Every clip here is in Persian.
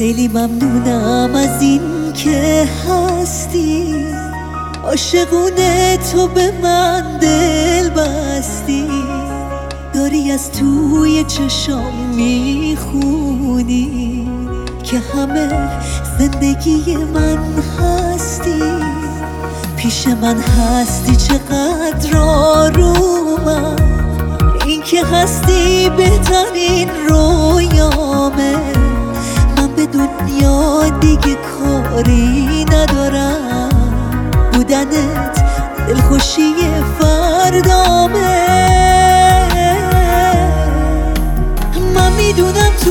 خیلی ممنونم از این که هستی، عاشقونه تو به من دل بستی، داری از توی چشام میخونی که همه زندگی من هستی. پیش من هستی چقدر آرومم، این که هستی بهترین رویامه. من به دنیا دیگه کاری ندارم، بودنت دلخوشی فردامه. من میدونم تو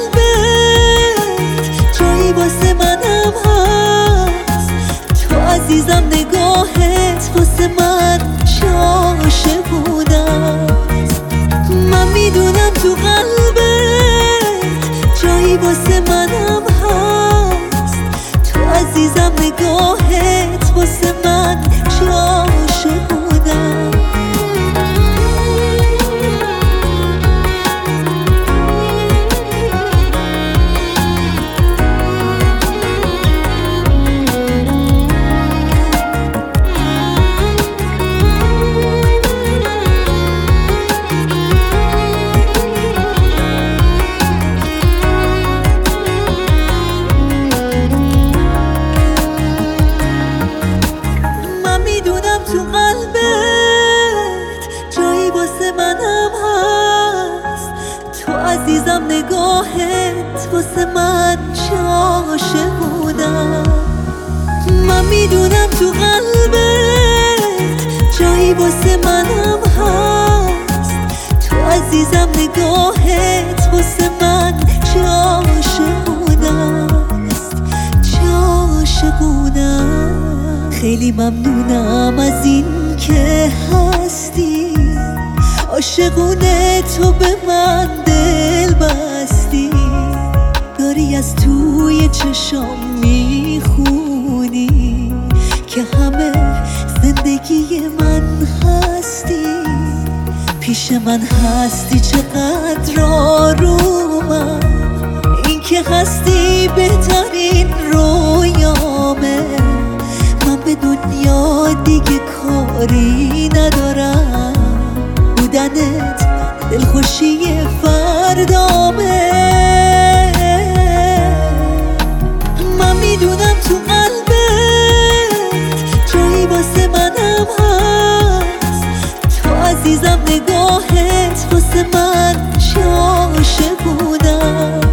قلبت جایی واسه منم هست، تو عزیزم نگاهت واسه من عاشقونه‌ست. من میدونم تو قلبت جایی واسه منم هست، تو عزیزم نگاهت واسه من عاشقونه‌ست. تو قلبت جایی واسه منم هست، تو عزیزم نگاهت واسه من عاشقونه‌ست. من میدونم تو قلبت جایی واسه منم هست، تو عزیزم نگاهت واسه من عاشقونه‌ست. خیلی ممنونم از این که هستی، عاشقونه تو به من دل بستی، داری از توی چشام میخونی که همه زندگی من هستی. پیش من هستی چقدر آرومم، این که هستی بهترین رویامه. من به دنیا دیگه کاری ندارم، بودنت دلخوشی فردامه. من میدونم تو قلبت جایی واسه منم هست، تو عزیزم نگاهت واسه من عاشقونه‌ست.